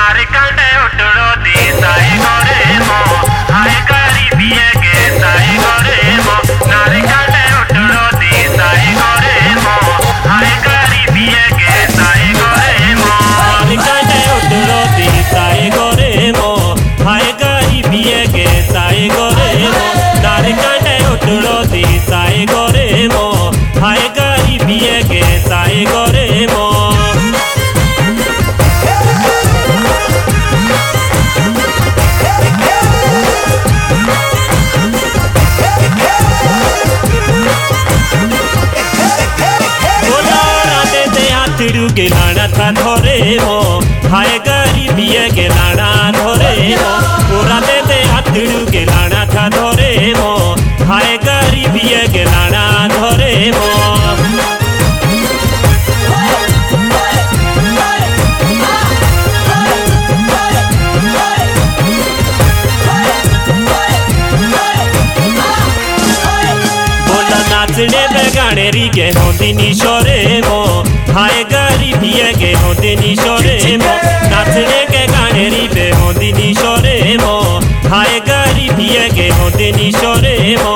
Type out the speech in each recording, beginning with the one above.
नारिकंडे उठड़ो दी साई गोरे मो हाय गरीबिए के साई गोरे मो नारिकंडे उठड़ो दी साई गोरे मो हाय गरीबिए के साई गोरे मो नारिकंडे उठड़ो दी साई गोरे मो हाय गरीबिए के साई गोरे मो नारिकंडे उठड़ो दी साई गोरे मो हाय गरीबिए के साई गोरे मो के लाना था धोरे मो हाय गरीबिए के लाना धोरे मो पूरा दे दे हाथड़ू के लाना था धोरे मो हाय गरीबिए के लाना धोरे मो नाचने में गाने री के होंदी निशोरे मो हाय गरीबिए के होंदी निशोरे मो नाचने के गाने री पे होंदी निशोरे मो हाय गरीबिए के होंदी निशोरे मो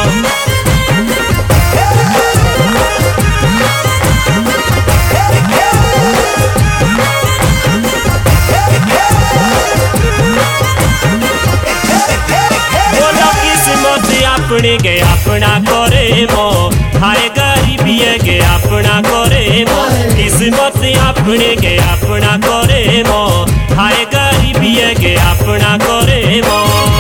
अपने के अपना करे मो हाय गरीबिए के अपना करे मो किस्मत अपने के अपना करे मो हाय गरीबिए के अपना करे मो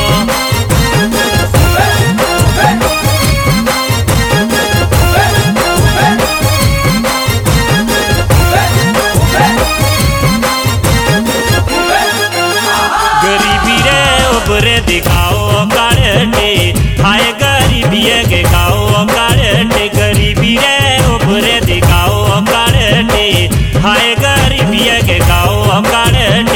गरीबी रे उबरे दिखाओ काटे हाय गरीबिए के गाओ काटे गरीबी रे उबरे दिखाओ काटे हाय गरीबिए के गाओ काटे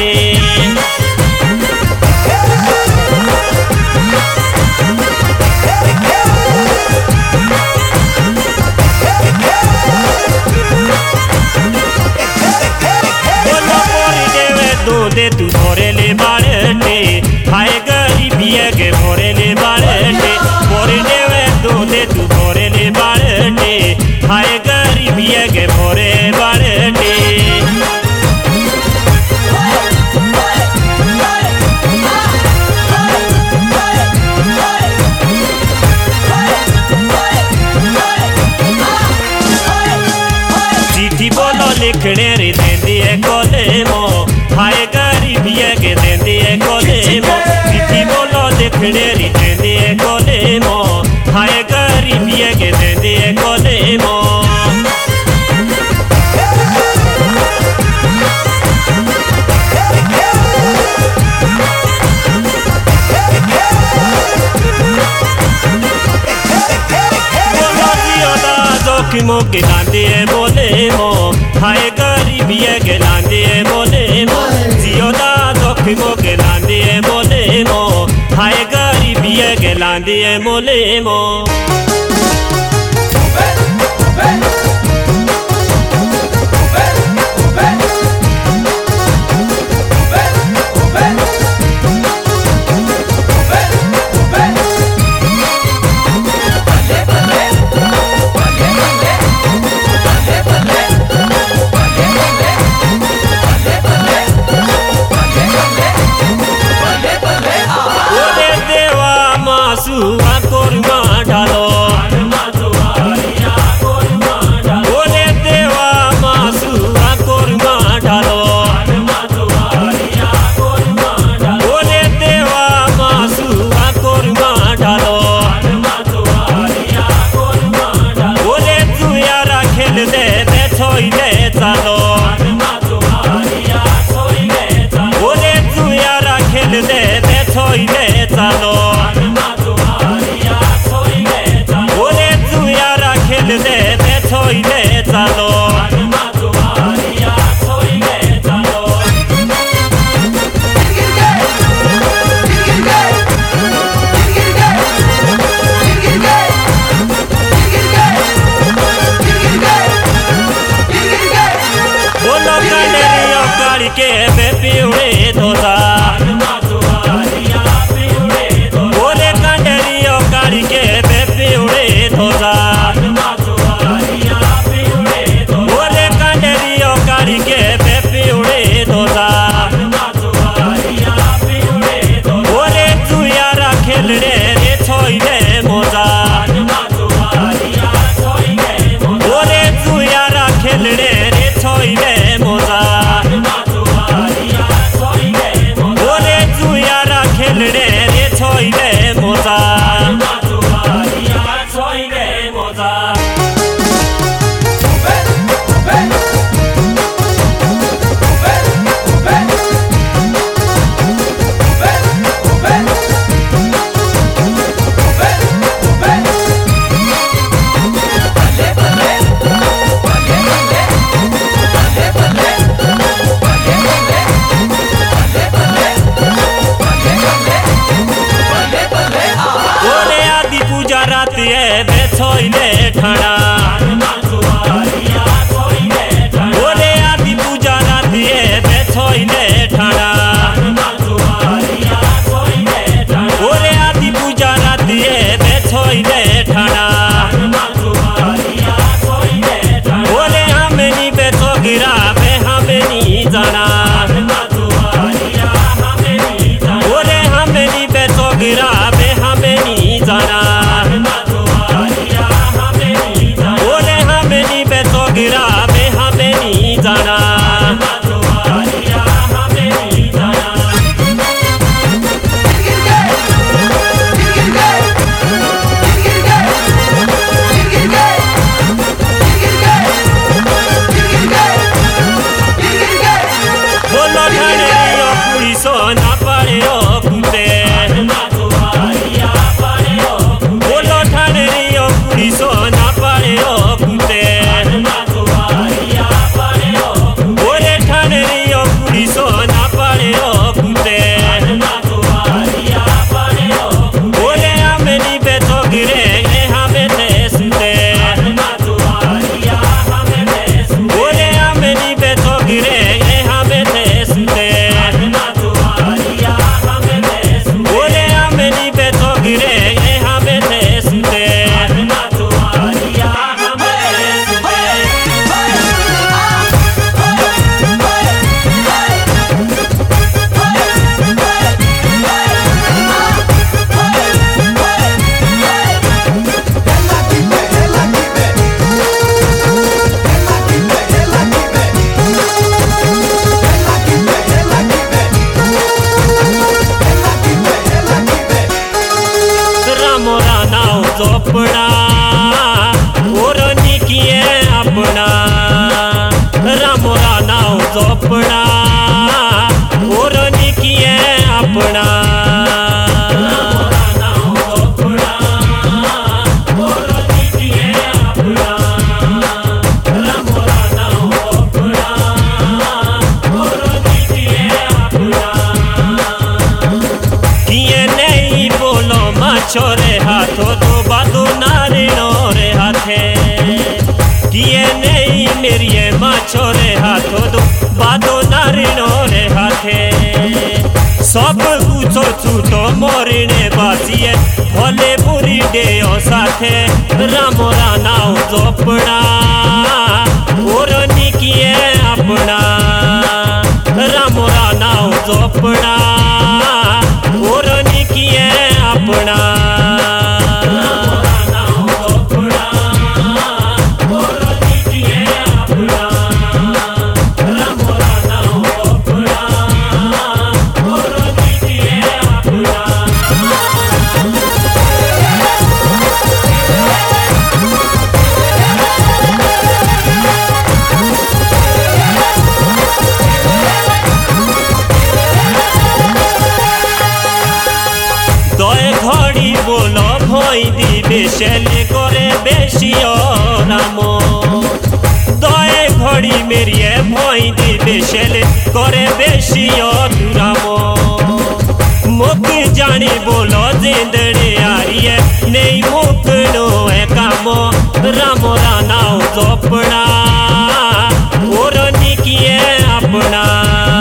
दे तू भोरे ले बाड़े हाय गरीबिए के भोरे ले बाड़े भोरे देवे दो दे तू भोरे ले बाड़े हाय गरीबिए के भोरे बाड़े चिट्ठी बोलो लिखने रे देंदी कोले मो हाय गरीबिए के देंदी कोले मो चिट्ठी बोलो लिखने रे देंदी कोले मो हाय गरीबिए के देंदी कोले मो जोखिमों के लांदे बोले मो हाय गरीबिए के लांदे बोले मो जियोदा जोखिमों के लांदे बोले मो हाय गरीबिए के लांदे बोले मो बोलो काढ़ी के बे पिवड़े धोसा ओरे कांडरियो काढ़ी के बे पिवड़े धोसा ओरे कांडरियो काढ़ी के बे पिवड़े धोसा ओरे चुयारा खेलड़े रे छोइले मोजा ओरे चुयारा खेलड़े रे छोइले मोजा ओरे चुयारा खेलड़े रे छोइले मोजा छोइले ठाणा ओरे आदि पूजा रातिए बे छोइले ठाणा ओरे आदि पूजा रातिए बे छोइले ठाणा ओरे हमें नी बे तो गिरा बे हमें नी जाना ओरे हमें नी बे तो गिरा बे हमें नी जाना गिरा में हमें नहीं जाना बोलो ठाणे पुलिस ना पड़े कुत्ते बोलो ठाणे पुलिस ना पड़े कुत्ते अपना और निकिए अपना रामोरा नाव जोपना और निकिए अपना छोरे हाथों तो बादो नारिनो रे हाथे किए नहीं मेरी माँ छोरे हाथों तो बादो नारिनो रे हाथे सब कुछ छूटो मोरिने बासिए भले बुरी डेयो साथे रामोरा नाव जोपना और निकिए अपना रामोरा नाव जोपना और निकिए अपना बेशेले करे बेशियो रामो दए घड़ी मेरी भई दी बेशेले करे बेशियो रामो मुख जानी बोलो जिंदड़ी आरिए नहीं मुख नो है कामो रामो रानाओ जोपना और निकिए अपना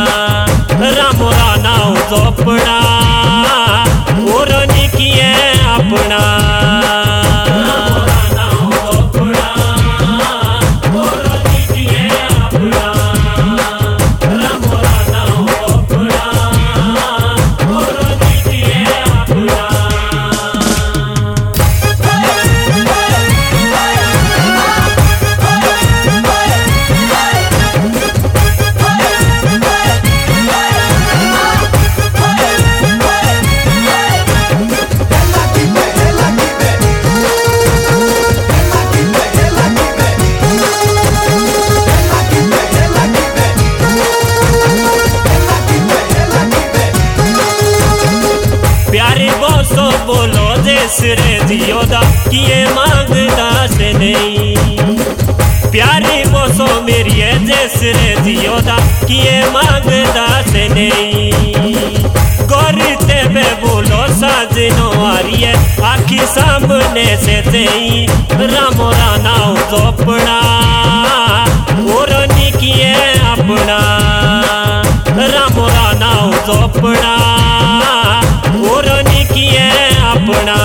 जैसरे जियोदा किए मांगदा से नहीं। प्यारे बोसो मेरी जैसरे जियोदा किए मांगदा से नहीं। गौरते बे बोलो साजनो आरी है आखी सामने से तेई। रामोरा नाव जोपना ओरनी किए अपना। रामोरा नाव जोपना ओरनी किए अपना।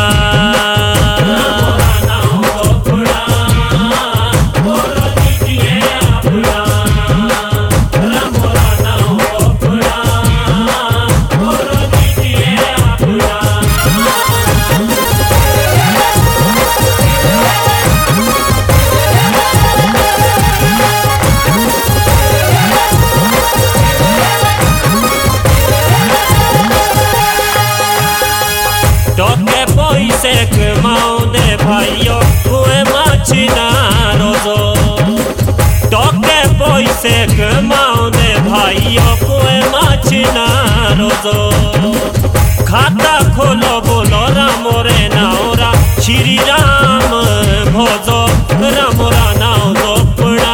टोके पैसे कमाओ दे भाइयों कुएं माछी ना रोजो। टोके पैसे कमाओ दे भाइयों कुएं माछी ना रोजो। खाता खोलो बोलो रामो रे नाओरा श्री राम भोजो। रामोरा नाव जोपना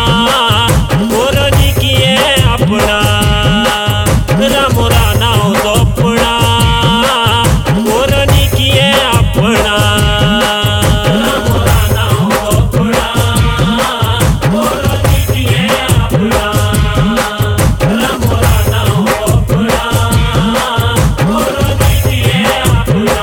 ओरनी किए अपना। रामोरा नाव जोपना ओरनी किए अपना। रामोरा नाव जोपना ओरनी किए अपना। रामोरा नाव जोपना ओरनी किए अपना।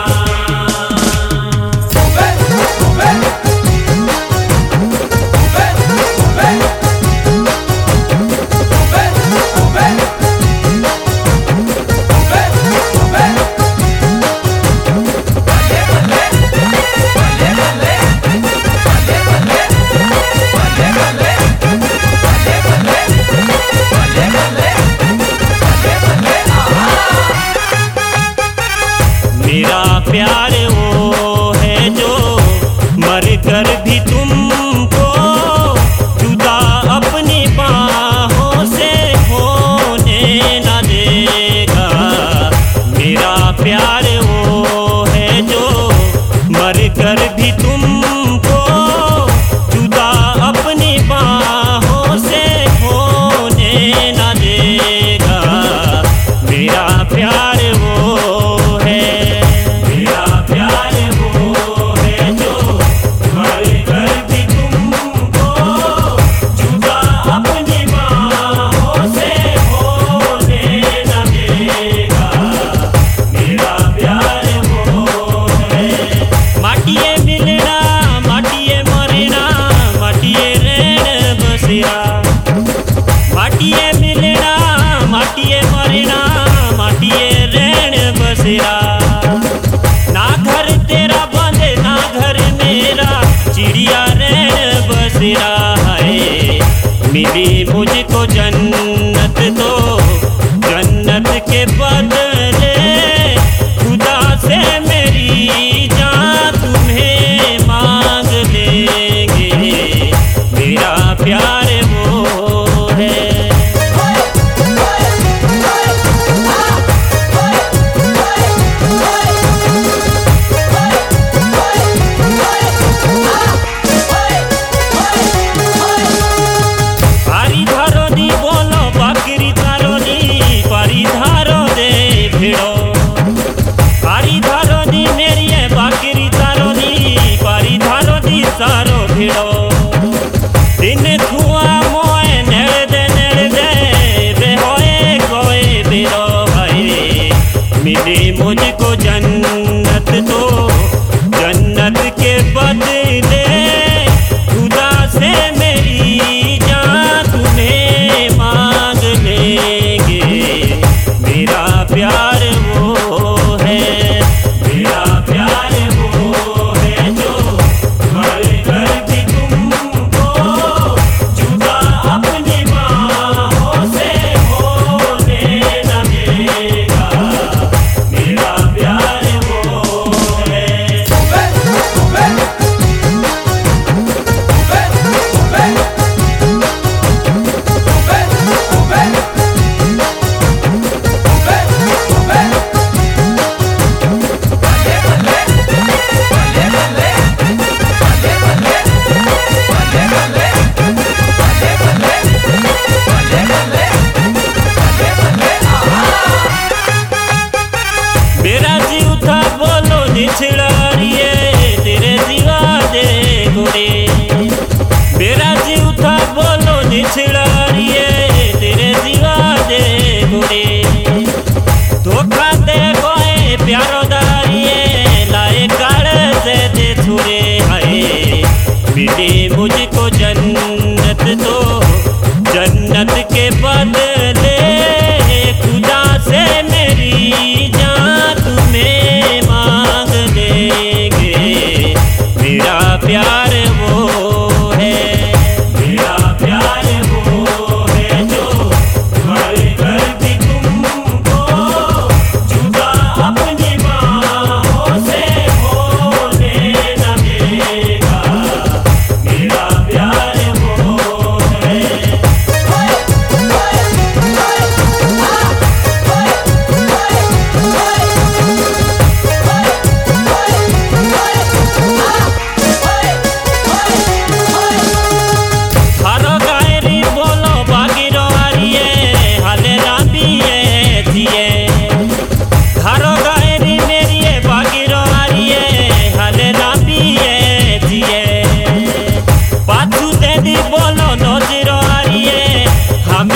मेरा प्यार वो है जो मर कर भी तुमको जुदा अपनी बाहों से होने न देगा। मेरा प्यार वो है जो मर कर भी तुमको जुदा अपनी बाहों से होने न देगा। मेरा प्यार वो है। मेरा प्यार वो है जो मर कर भी तुमको जुदा अपनी बाहों से होने न देगा। मेरा प्यार वो है। माटिए मिलना माटिए मरना माटिए रहना बसेरा। माटिए मिलना माटिए मरना माटिए रहना बसेरा। ना घर तेरा बंद ना घर मेरा चिड़िया रहना बसेरा है। मिली मुझको जन्नत तो जन्नत के बदले खुदा से मेरी जान तुम्हें मांग लेंगे। मेरा प्यार वो है। पारी धारो दी बोलो बकरी धारो दी पारी धारो दे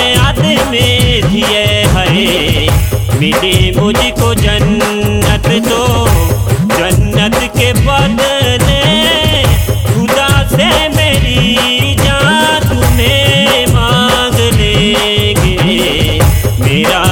याद में जिए है। मिली मुझको जन्नत तो जन्नत के बदले खुदा से मेरी जान तुम्हें मांग लेंगे। मेरा